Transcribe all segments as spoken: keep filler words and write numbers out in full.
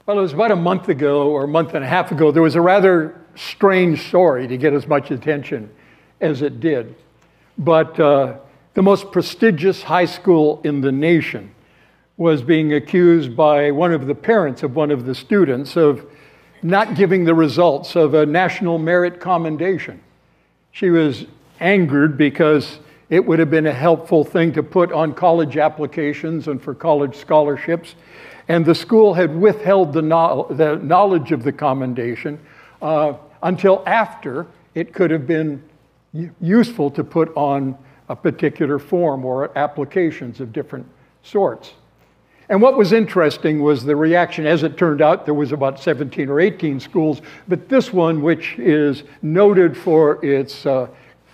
Well, it was about a month ago or a month and a half ago, there was a rather strange story to get as much attention as it did. But uh, the most prestigious high school in the nation was being accused by one of the parents of one of the students of not giving the results of a national merit commendation. She was angered because it would have been a helpful thing to put on college applications and for college scholarships. And the school had withheld the, no the knowledge of the commendation uh, until after it could have been useful to put on a particular form or applications of different sorts. And what was interesting was the reaction. As it turned out, there was about seventeen or eighteen schools, but this one, which is noted for its uh,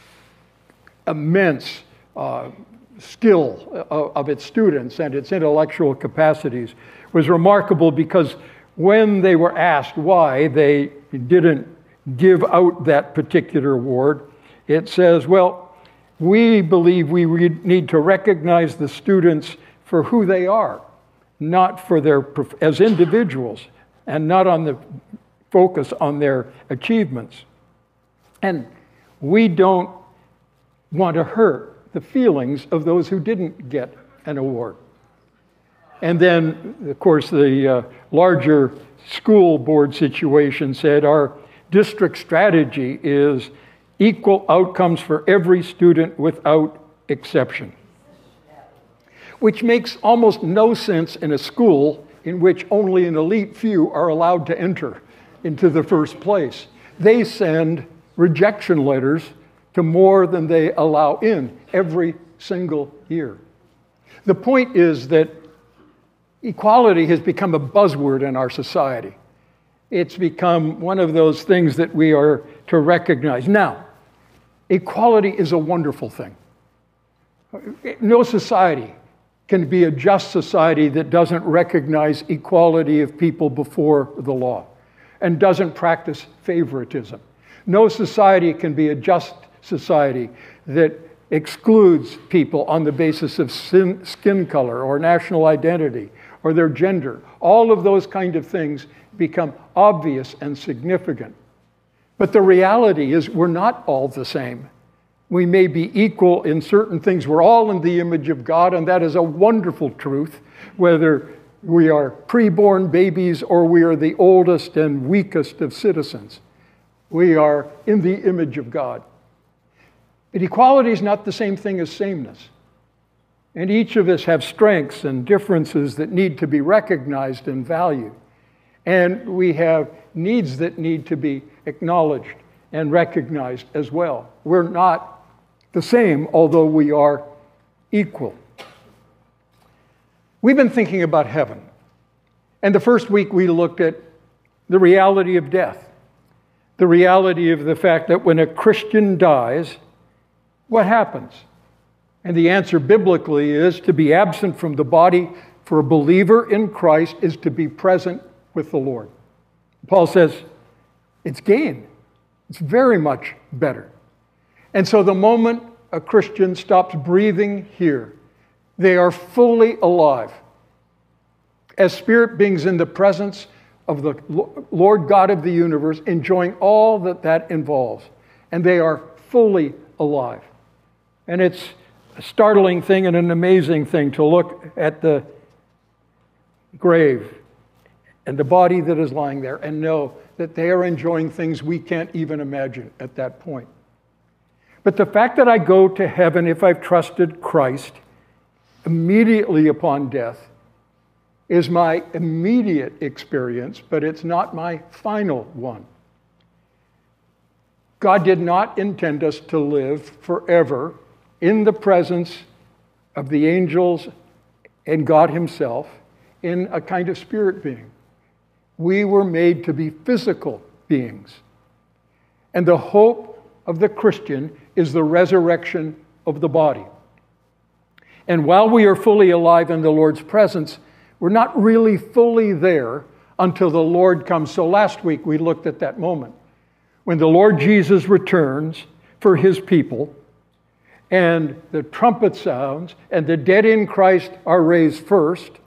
immense uh, skill of, of its students and its intellectual capacities, was remarkable because when they were asked why they didn't give out that particular award, it says, well, we believe we need to recognize the students for who they are, not for their, as individuals, and not on the focus on their achievements. And we don't want to hurt the feelings of those who didn't get an award. And then, of course, the uh, larger school board situation said our district strategy is equal outcomes for every student without exception, which makes almost no sense in a school in which only an elite few are allowed to enter into the first place. They send rejection letters to more than they allow in every single year. The point is that equality has become a buzzword in our society. It's become one of those things that we are to recognize. Now, equality is a wonderful thing. No society can be a just society that doesn't recognize equality of people before the law and doesn't practice favoritism. No society can be a just society that excludes people on the basis of sin, skin color or national identity or their gender. All of those kind of things become obvious and significant. But the reality is we're not all the same. We may be equal in certain things. We're all in the image of God, and that is a wonderful truth, whether we are preborn babies or we are the oldest and weakest of citizens. We are in the image of God. But equality is not the same thing as sameness. And each of us have strengths and differences that need to be recognized and valued. And we have needs that need to be acknowledged and recognized as well. We're not the same, although we are equal. We've been thinking about heaven. And the first week we looked at the reality of death, the reality of the fact that when a Christian dies, what happens? And the answer biblically is to be absent from the body for a believer in Christ is to be present with the Lord. Paul says it's gain. It's very much better. And so the moment a Christian stops breathing here, they are fully alive as spirit beings in the presence of the Lord God of the universe, enjoying all that that involves. And they are fully alive. And it's a startling thing and an amazing thing to look at the grave and the body that is lying there and know that they are enjoying things we can't even imagine at that point. But the fact that I go to heaven if I've trusted Christ immediately upon death is my immediate experience, but it's not my final one. God did not intend us to live forever in the presence of the angels and God himself in a kind of spirit being. We were made to be physical beings. And the hope of the Christian is the resurrection of the body. And while we are fully alive in the Lord's presence, we're not really fully there until the Lord comes. So last week we looked at that moment when the Lord Jesus returns for his people, and the trumpet sounds, and the dead in Christ are raised first,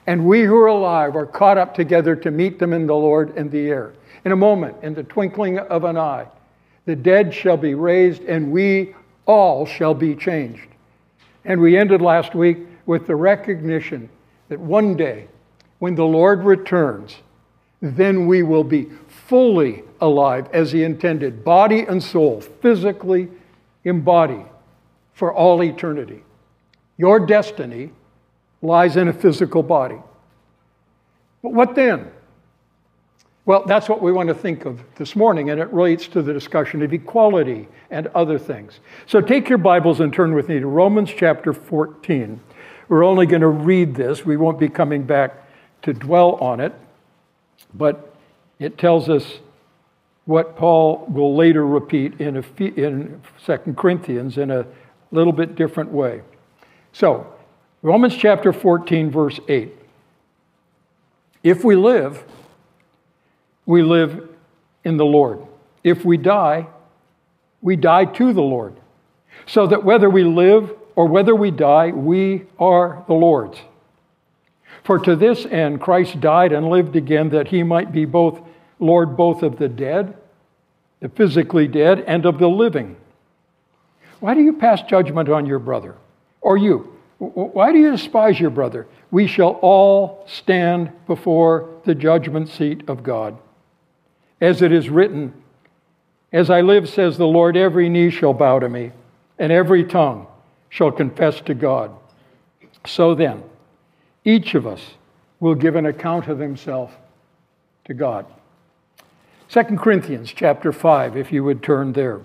And we who are alive are caught up together to meet them in the Lord in the air. In a moment, in the twinkling of an eye, the dead shall be raised, and we all shall be changed. And we ended last week with the recognition that one day, when the Lord returns, then we will be fully alive as He intended, body and soul, physically embodied for all eternity. Your destiny lies in a physical body. But what then? Well, that's what we want to think of this morning, and it relates to the discussion of equality and other things. So take your Bibles and turn with me to Romans chapter fourteen. We're only going to read this. We won't be coming back to dwell on it, but it tells us what Paul will later repeat in, in Second Corinthians in a little bit different way. So, Romans chapter fourteen, verse eight. If we live, we live in the Lord. If we die, we die to the Lord. So that whether we live or whether we die, we are the Lord's. For to this end Christ died and lived again, that He might be both Lord both of the dead, the physically dead, and of the living. Why do you pass judgment on your brother? Or you? Why do you despise your brother? We shall all stand before the judgment seat of God. As it is written, as I live, says the Lord, every knee shall bow to me, and every tongue shall confess to God. So then, each of us will give an account of himself to God. Second Corinthians chapter five, if you would turn there.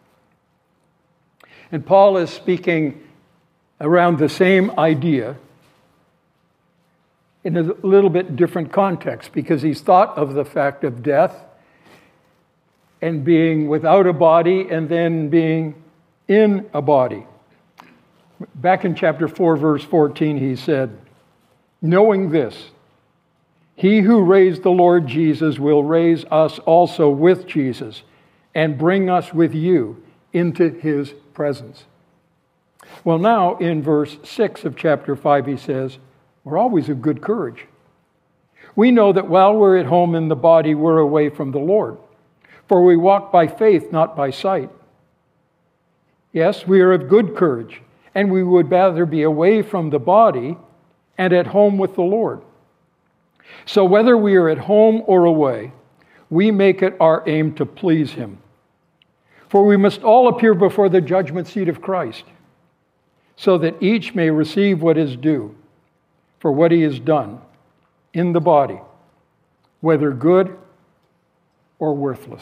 And Paul is speaking around the same idea in a little bit different context, because he's thought of the fact of death and being without a body and then being in a body. Back in chapter four, verse fourteen, he said, knowing this, He who raised the Lord Jesus will raise us also with Jesus and bring us with you into His presence. Well, now in verse six of chapter five, he says, we're always of good courage. We know that while we're at home in the body, we're away from the Lord. For we walk by faith, not by sight. Yes, we are of good courage, and we would rather be away from the body and at home with the Lord. So whether we are at home or away, we make it our aim to please Him. For we must all appear before the judgment seat of Christ, so that each may receive what is due for what he has done in the body, whether good or worthless.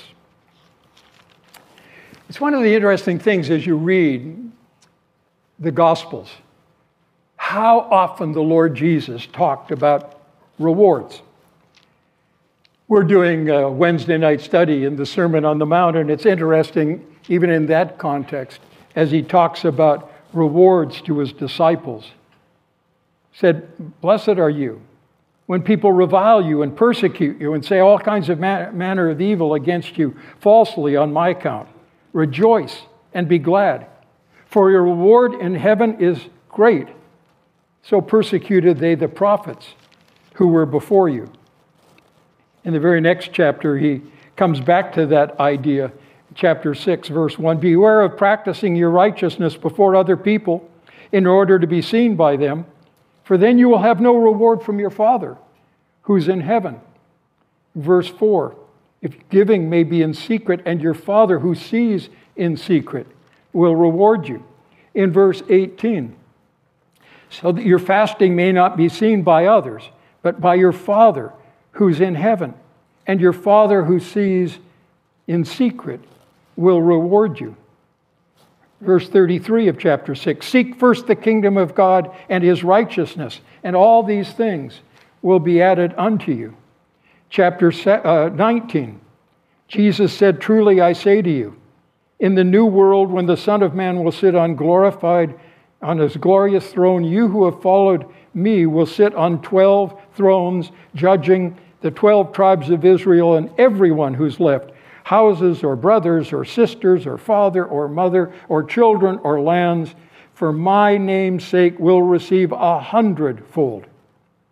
It's one of the interesting things as you read the Gospels, how often the Lord Jesus talked about rewards. We're doing a Wednesday night study in the Sermon on the Mount, and it's interesting, even in that context, as he talks about rewards to his disciples. He said, blessed are you when people revile you and persecute you and say all kinds of man- manner of evil against you falsely on my account. Rejoice and be glad, for your reward in heaven is great. So persecuted they the prophets who were before you. In the very next chapter, he comes back to that idea. Chapter six, verse one, beware of practicing your righteousness before other people in order to be seen by them, for then you will have no reward from your Father who's in heaven. Verse four, if giving may be in secret, and your Father who sees in secret will reward you. In verse eighteen, so that your fasting may not be seen by others, but by your Father who's in heaven, and your Father who sees in secret will reward you. Verse thirty-three of chapter six, seek first the kingdom of God and His righteousness, and all these things will be added unto you. Chapter nineteen, Jesus said, truly I say to you, in the new world when the Son of Man will sit on glorified, on His glorious throne, you who have followed me will sit on twelve thrones, judging the twelve tribes of Israel, and everyone who's left houses or brothers or sisters or father or mother or children or lands, for my name's sake will receive a hundredfold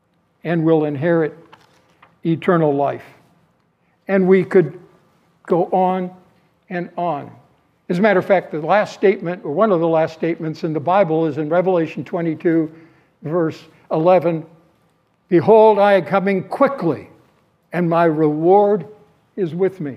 and will inherit eternal life. And we could go on and on. As a matter of fact, the last statement, or one of the last statements in the Bible is in Revelation twenty-two, verse eleven. Behold, I am coming quickly, and my reward is with me.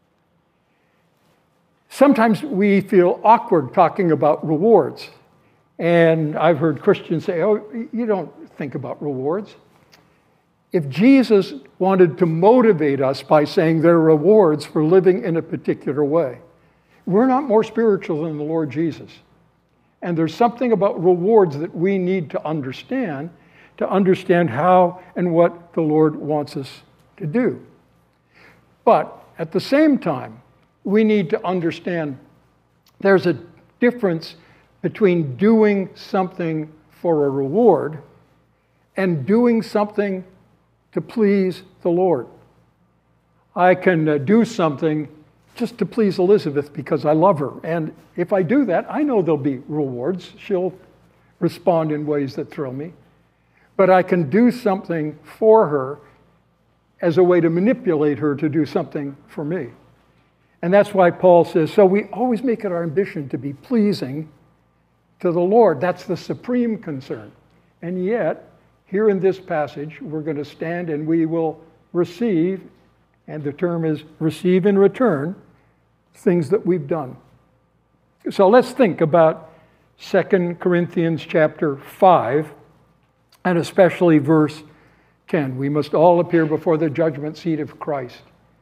Sometimes we feel awkward talking about rewards. And I've heard Christians say, oh, you don't think about rewards. If Jesus wanted to motivate us by saying there are rewards for living in a particular way, we're not more spiritual than the Lord Jesus. And there's something about rewards that we need to understand to understand how and what the Lord wants us to do. But at the same time, we need to understand there's a difference between doing something for a reward and doing something to please the Lord. I can uh, do something just to please Elizabeth because I love her. And if I do that, I know there'll be rewards. She'll respond in ways that thrill me. But I can do something for her as a way to manipulate her to do something for me. And that's why Paul says, so we always make it our ambition to be pleasing to the Lord. That's the supreme concern. And yet, here in this passage, we're going to stand and we will receive, and the term is receive in return, things that we've done. So let's think about Second Corinthians chapter five, and especially verse ten. We must all appear before the judgment seat of Christ.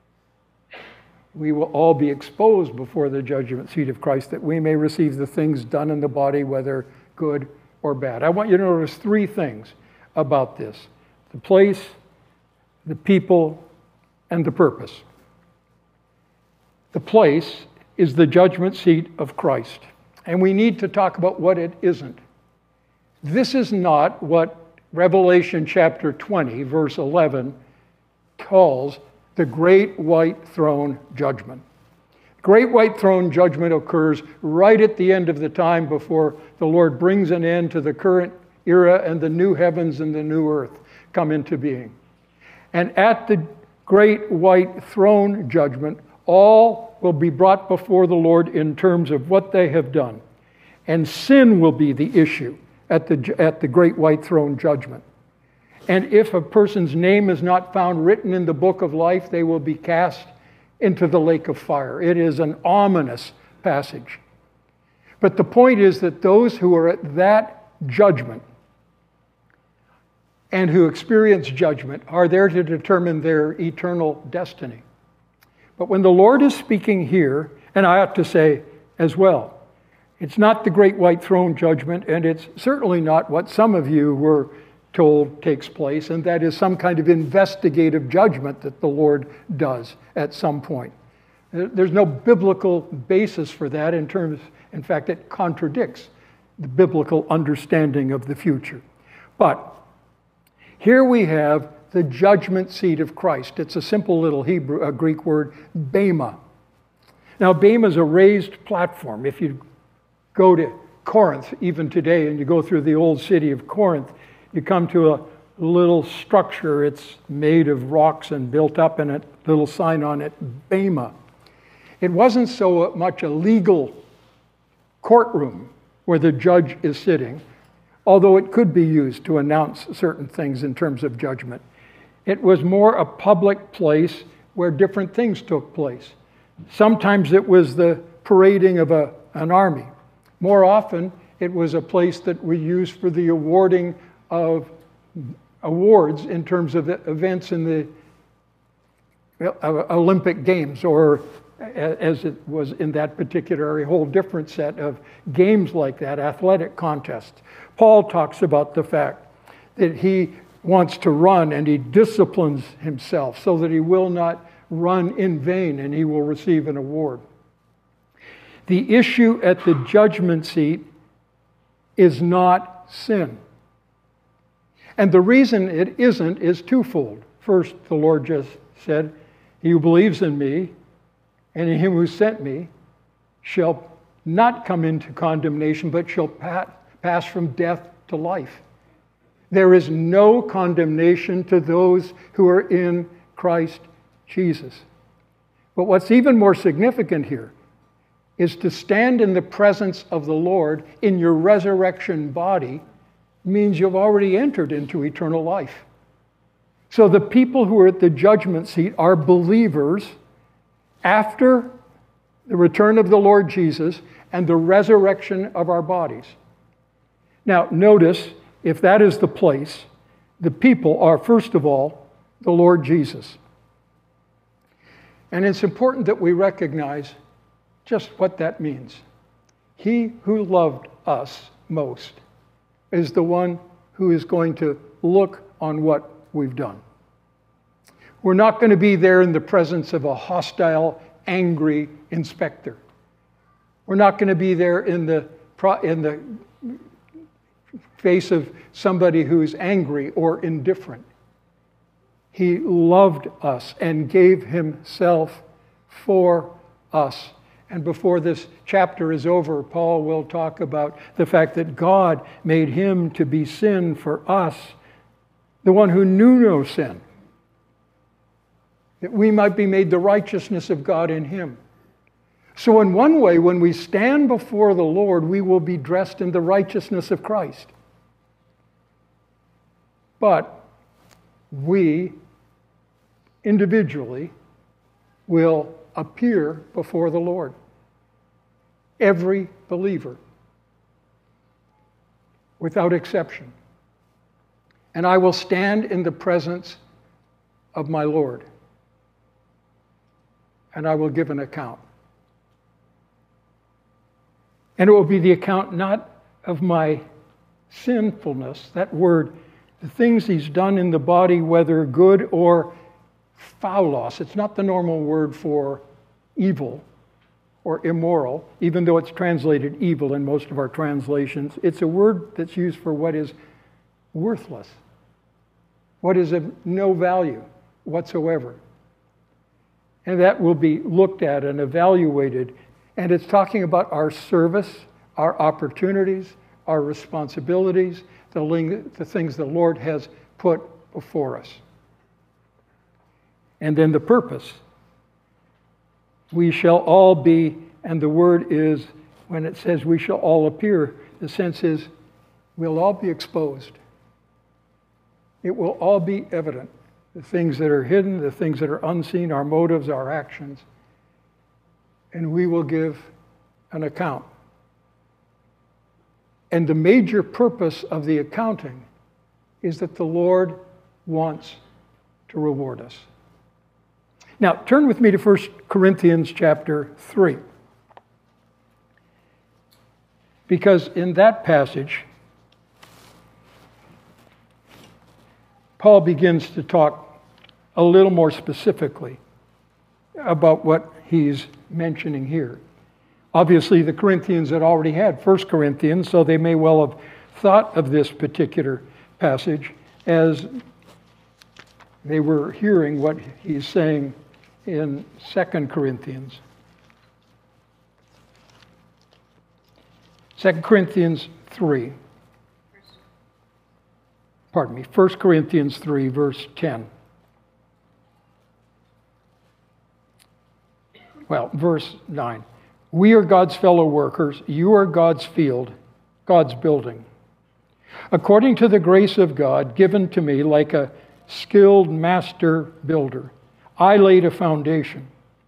We will all be exposed before the judgment seat of Christ, that we may receive the things done in the body, whether good or bad. I want you to notice three things about this: the place, the people, and the purpose. The place is the judgment seat of Christ. And we need to talk about what it isn't. This is not what Revelation chapter twenty, verse eleven, calls the great white throne judgment. Great white throne judgment occurs right at the end of the time before the Lord brings an end to the current era and the new heavens and the new earth come into being. And at the great white throne judgment, all will be brought before the Lord in terms of what they have done. And sin will be the issue at the, at the great white throne judgment. And if a person's name is not found written in the book of life, they will be cast into the lake of fire. It is an ominous passage. But the point is that those who are at that judgment and who experience judgment are there to determine their eternal destiny. But when the Lord is speaking here, and I ought to say as well, it's not the great white throne judgment, and it's certainly not what some of you were told takes place, and that is some kind of investigative judgment that the Lord does at some point. There's no biblical basis for that in terms, in fact, it contradicts the biblical understanding of the future. But here we have the judgment seat of Christ. It's a simple little Hebrew, a Greek word, bema. Now, bema is a raised platform. If you go to Corinth, even today, and you go through the old city of Corinth, you come to a little structure. It's made of rocks and built up in it, little sign on it, bema. It wasn't so much a legal courtroom where the judge is sitting, although it could be used to announce certain things in terms of judgment. It was more a public place where different things took place. Sometimes it was the parading of a, an army. More often, it was a place that we used for the awarding of awards in terms of events in the Olympic Games, or as it was in that particular area, a whole different set of games like that, athletic contests. Paul talks about the fact that he wants to run and he disciplines himself so that he will not run in vain and he will receive an award. The issue at the judgment seat is not sin. And the reason it isn't is twofold. First, the Lord just said, he who believes in me and in him who sent me shall not come into condemnation, but shall pass from death to life. There is no condemnation to those who are in Christ Jesus. But what's even more significant here is to stand in the presence of the Lord in your resurrection body means you've already entered into eternal life. So the people who are at the judgment seat are believers after the return of the Lord Jesus and the resurrection of our bodies. Now, notice, if that is the place, the people are, first of all, the Lord Jesus. And it's important that we recognize just what that means. He who loved us most is the one who is going to look on what we've done. We're not going to be there in the presence of a hostile, angry inspector. We're not going to be there in the, in the face of somebody who's angry or indifferent. He loved us and gave himself for us. And before this chapter is over, Paul will talk about the fact that God made him to be sin for us, the one who knew no sin, that we might be made the righteousness of God in him. So in one way, when we stand before the Lord, we will be dressed in the righteousness of Christ. But we individually will appear before the Lord. Every believer, without exception. And I will stand in the presence of my Lord. And I will give an account. And it will be the account not of my sinfulness, that word, the things he's done in the body, whether good or foulos. It's not the normal word for evil or immoral, even though it's translated evil in most of our translations. It's a word that's used for what is worthless, what is of no value whatsoever. And that will be looked at and evaluated. And it's talking about our service, our opportunities, our responsibilities, the, ling- the things the Lord has put before us. And then the purpose. We shall all be, and the word is, when it says we shall all appear, the sense is we'll all be exposed. It will all be evident. The things that are hidden, the things that are unseen, our motives, our actions. And we will give an account. And the major purpose of the accounting is that the Lord wants to reward us. Now, turn with me to First Corinthians chapter three. Because in that passage, Paul begins to talk a little more specifically about what he's mentioning here. Obviously, the Corinthians had already had First Corinthians, so they may well have thought of this particular passage as they were hearing what he's saying in Second Corinthians. Second Corinthians three. Pardon me, First Corinthians three, verse ten. Well, verse nine. We are God's fellow workers. You are God's field, God's building. According to the grace of God given to me like a skilled master builder, I laid a foundation,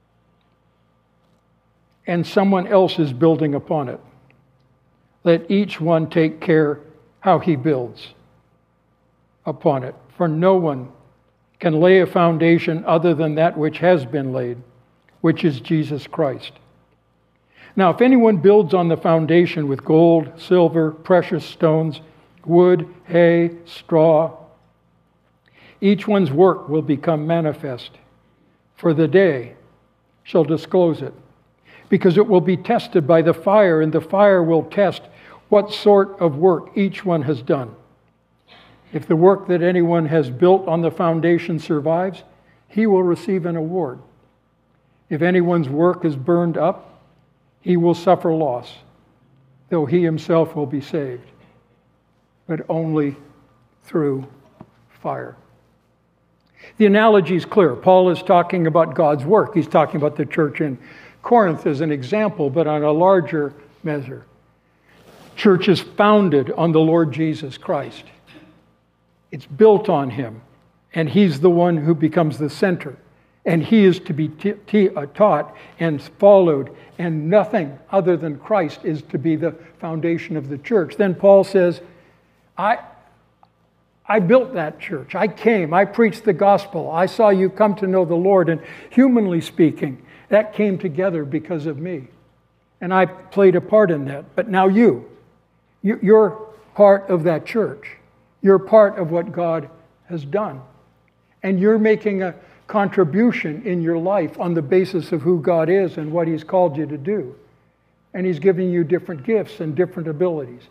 and someone else is building upon it. Let each one take care how he builds upon it. For no one can lay a foundation other than that which has been laid, which is Jesus Christ. Now, if anyone builds on the foundation with gold, silver, precious stones, wood, hay, straw, each one's work will become manifest, for the day shall disclose it, because it will be tested by the fire, and the fire will test what sort of work each one has done. If the work that anyone has built on the foundation survives, he will receive an award. If anyone's work is burned up, he will suffer loss, though he himself will be saved, but only through fire. The analogy is clear. Paul is talking about God's work. He's talking about the church in Corinth as an example, but on a larger measure. Church is founded on the Lord Jesus Christ. It's built on him, and he's the one who becomes the center. And he is to be t- t- uh, taught and followed, and nothing other than Christ is to be the foundation of the church. Then Paul says, I, I built that church. I came. I preached the gospel. I saw you come to know the Lord. And humanly speaking, that came together because of me. And I played a part in that. But now you, you you're part of that church. You're part of what God has done. And you're making a contribution in your life on the basis of who God is and what he's called you to do. And he's giving you different gifts and different abilities.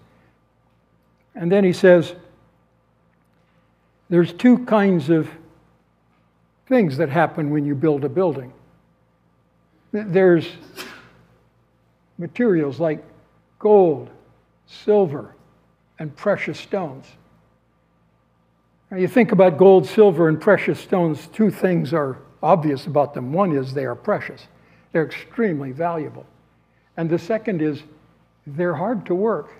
And then he says, there's two kinds of things that happen when you build a building. There's materials like gold, silver, and precious stones. Now you think about gold, silver, and precious stones, two things are obvious about them. One is they are precious. They're extremely valuable. And the second is they're hard to work.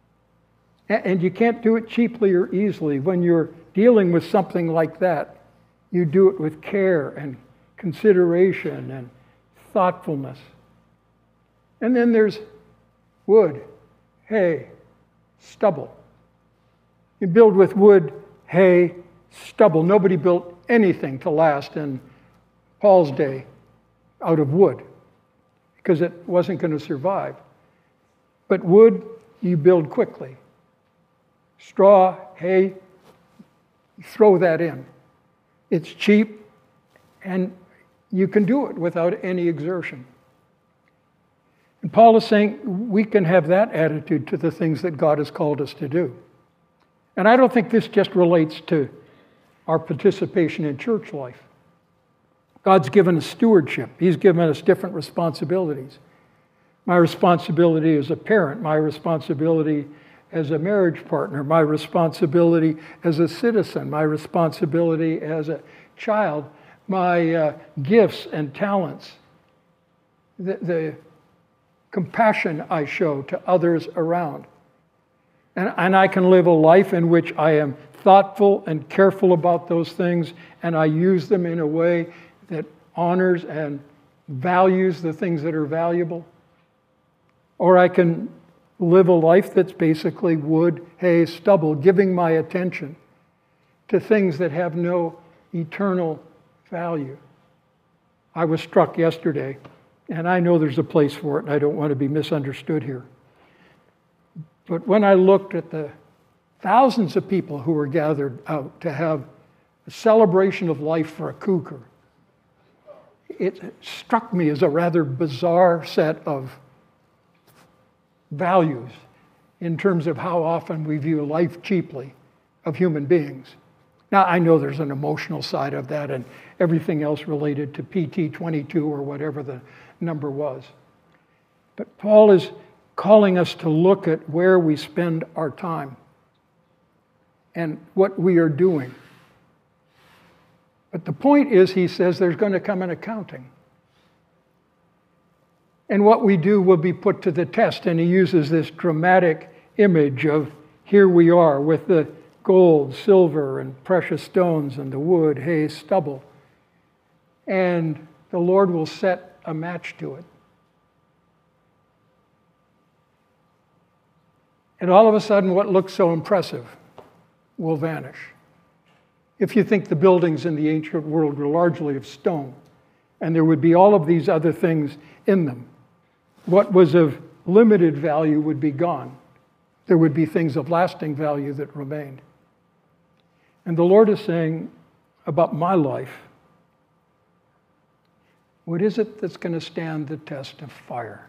And you can't do it cheaply or easily. When you're dealing with something like that, you do it with care and consideration and thoughtfulness. And then there's wood, hay, stubble. You build with wood, hay, stubble. Nobody built anything to last in Paul's day out of wood because it wasn't going to survive. But wood, you build quickly. Straw, hay, throw that in. It's cheap, and you can do it without any exertion. And Paul is saying we can have that attitude to the things that God has called us to do. And I don't think this just relates to our participation in church life. God's given us stewardship. He's given us different responsibilities. My responsibility as a parent, my responsibility as a marriage partner, my responsibility as a citizen, my responsibility as a child, my uh, gifts and talents, the, the compassion I show to others around. And, and I can live a life in which I am thoughtful and careful about those things, and I use them in a way that honors and values the things that are valuable. Or I can live a life that's basically wood, hay, stubble, giving my attention to things that have no eternal value. I was struck yesterday, and I know there's a place for it, and I don't want to be misunderstood here. But when I looked at the thousands of people who were gathered out to have a celebration of life for a cougar, it struck me as a rather bizarre set of values in terms of how often we view life cheaply of human beings. Now, I know there's an emotional side of that and everything else related to P T twenty-two or whatever the number was. But Paul is calling us to look at where we spend our time and what we are doing. But the point is, he says, there's going to come an accounting. And what we do will be put to the test. And he uses this dramatic image of here we are with the gold, silver, and precious stones, and the wood, hay, stubble. And the Lord will set a match to it. And all of a sudden, what looks so impressive will vanish. If you think the buildings in the ancient world were largely of stone, and there would be all of these other things in them, what was of limited value would be gone. There would be things of lasting value that remained. And the Lord is saying about my life, what is it that's going to stand the test of fire?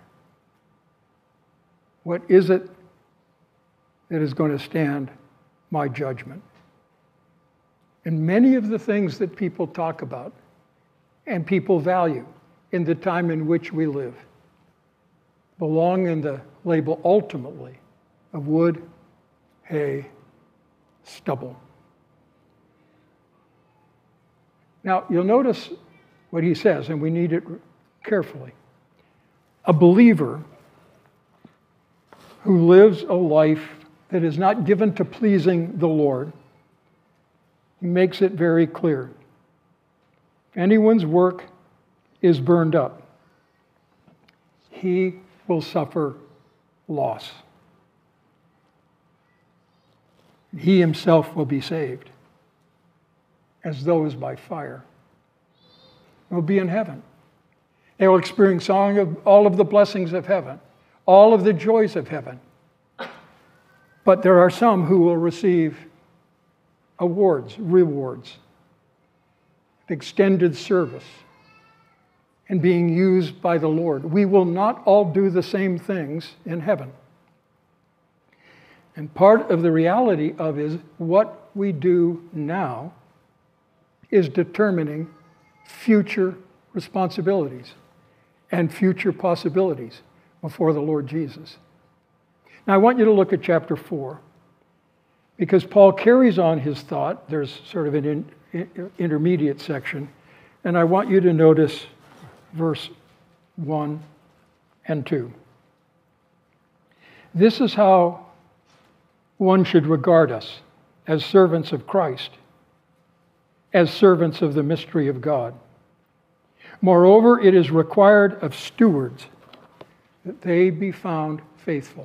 What is it that is going to stand my judgment? And many of the things that people talk about and people value in the time in which we live belong in the label ultimately of wood, hay, stubble. Now, you'll notice what he says, and we need it carefully. A believer who lives a life that is not given to pleasing the Lord, he makes it very clear. If anyone's work is burned up, he will suffer loss. He himself will be saved, as though as by fire. Will be in heaven. They will experience all of, all of the blessings of heaven, all of the joys of heaven. But there are some who will receive awards, rewards, extended service, and being used by the Lord. We will not all do the same things in heaven. And part of the reality of is what we do now is determining future responsibilities and future possibilities before the Lord Jesus. Now I want you to look at chapter four, because Paul carries on his thought. There's sort of an in, in, intermediate section, and I want you to notice verse one and two. This is how one should regard us, as servants of Christ, as servants of the mystery of God. Moreover, it is required of stewards that they be found faithful.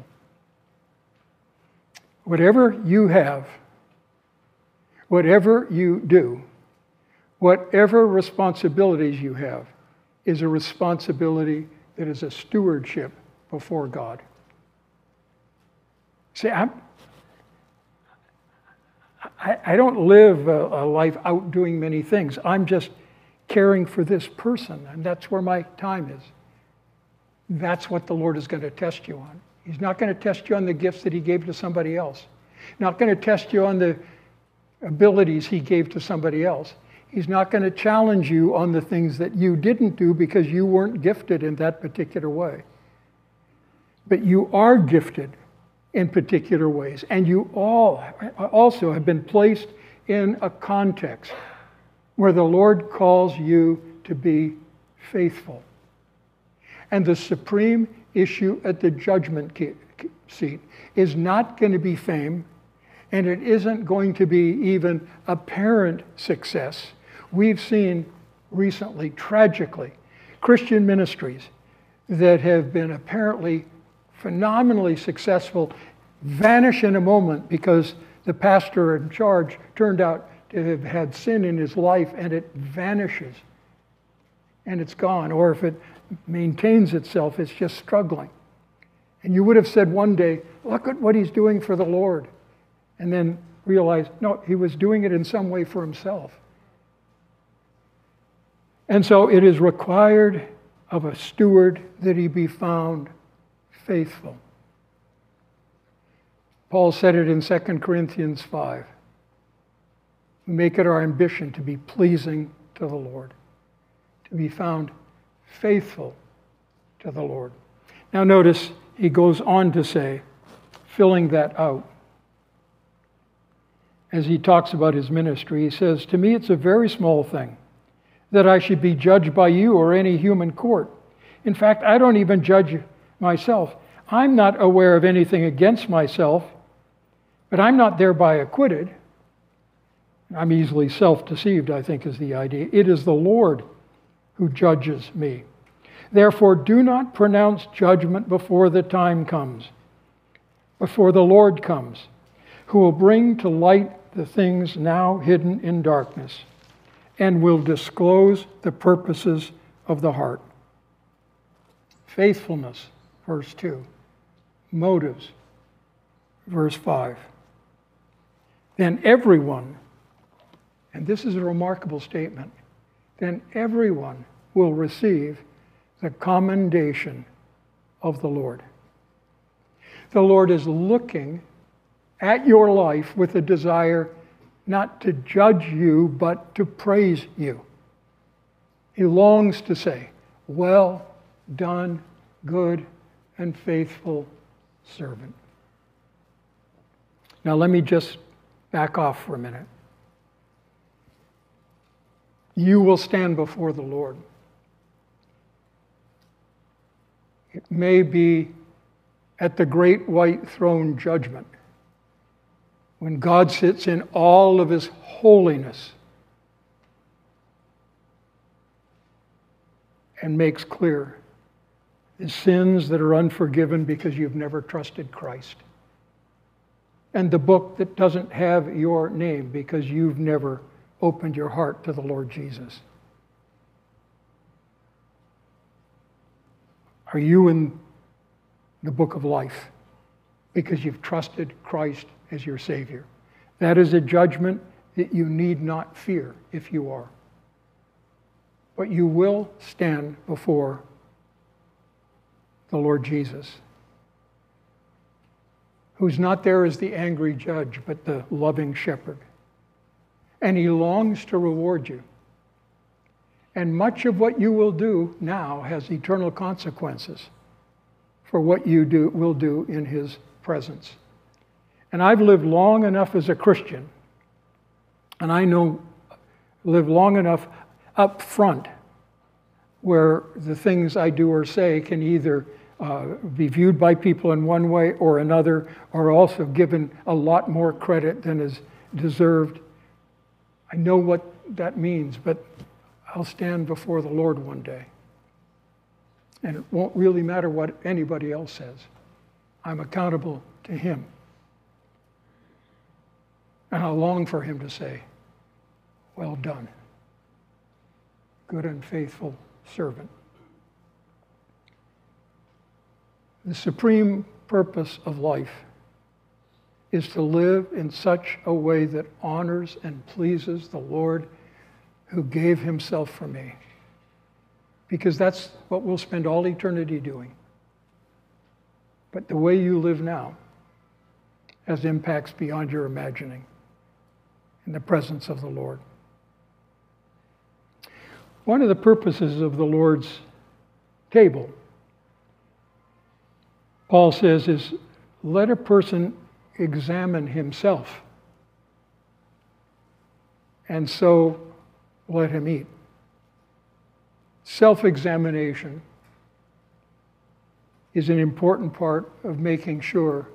Whatever you have, whatever you do, whatever responsibilities you have, is a responsibility that is a stewardship before God. See, I'm, I, I don't live a, a life out doing many things. I'm just caring for this person, and that's where my time is. That's what the Lord is going to test you on. He's not going to test you on the gifts that he gave to somebody else. Not going to test you on the abilities he gave to somebody else. He's not going to challenge you on the things that you didn't do because you weren't gifted in that particular way. But you are gifted in particular ways, and you all also have been placed in a context where the Lord calls you to be faithful. And the supreme issue at the judgment seat is not going to be fame, and it isn't going to be even apparent success. We've seen recently, tragically, Christian ministries that have been apparently phenomenally successful vanish in a moment because the pastor in charge turned out to have had sin in his life, and it vanishes and it's gone. Or if it maintains itself, it's just struggling. And you would have said one day, look at what he's doing for the Lord. And then realize, no, he was doing it in some way for himself. And so it is required of a steward that he be found faithful. Paul said it in Second Corinthians five. We make it our ambition to be pleasing to the Lord, to be found faithful to the Lord. Now notice he goes on to say, filling that out, as he talks about his ministry, he says, to me it's a very small thing that I should be judged by you or any human court. In fact, I don't even judge myself. I'm not aware of anything against myself, but I'm not thereby acquitted. I'm easily self-deceived, I think is the idea. It is the Lord who judges me. Therefore, do not pronounce judgment before the time comes, before the Lord comes, who will bring to light the things now hidden in darkness, and will disclose the purposes of the heart. Faithfulness, verse two. Motives, verse five. Then everyone, and this is a remarkable statement, then everyone will receive the commendation of the Lord. The Lord is looking at your life with a desire not to judge you, but to praise you. He longs to say, well done, good and faithful servant. Now let me just back off for a minute. you will stand before the Lord. It may be at the great white throne judgment, when God sits in all of his holiness and makes clear the sins that are unforgiven because you've never trusted Christ, and the book that doesn't have your name because you've never opened your heart to the Lord Jesus. Are you in the book of life because you've trusted Christ as your Savior? That is a judgment that you need not fear if you are. But you will stand before the Lord Jesus, who's not there as the angry judge, but the loving shepherd. And he longs to reward you. And much of what you will do now has eternal consequences for what you do will do in his presence. And I've lived long enough as a Christian, and I know lived long enough up front where the things I do or say can either uh, be viewed by people in one way or another, or also given a lot more credit than is deserved. I know what that means, but I'll stand before the Lord one day. And it won't really matter what anybody else says. I'm accountable to him. And I long for him to say, well done, good and faithful servant. The supreme purpose of life is to live in such a way that honors and pleases the Lord who gave himself for me. Because that's what we'll spend all eternity doing. But the way you live now has impacts beyond your imagining in the presence of the Lord. One of the purposes of the Lord's table, Paul says, is let a person examine himself, and so let him eat. Self-examination is an important part of making sure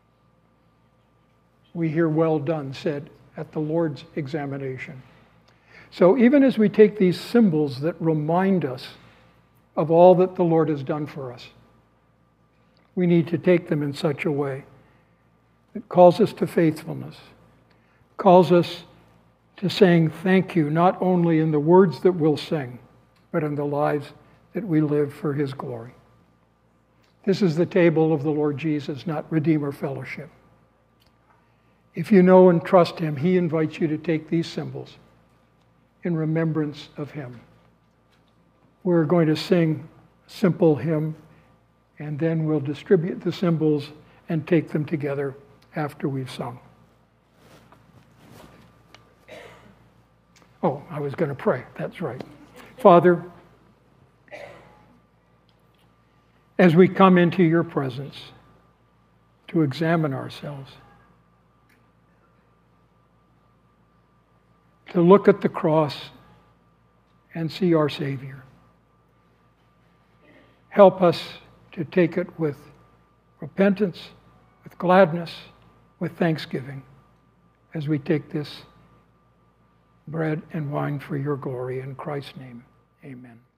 we hear well done said at the Lord's examination. So even as we take these symbols that remind us of all that the Lord has done for us, we need to take them in such a way that calls us to faithfulness, calls us to saying thank you, not only in the words that we'll sing, but in the lives that we live for his glory. This is the table of the Lord Jesus, not Redeemer Fellowship. If you know and trust him, he invites you to take these symbols in remembrance of him. We're going to sing a simple hymn, and then we'll distribute the symbols and take them together after we've sung. Oh, I was going to pray. That's right. Father, as we come into your presence to examine ourselves, to look at the cross and see our Savior, help us to take it with repentance, with gladness, with thanksgiving, as we take this bread and wine for your glory. In Christ's name, amen.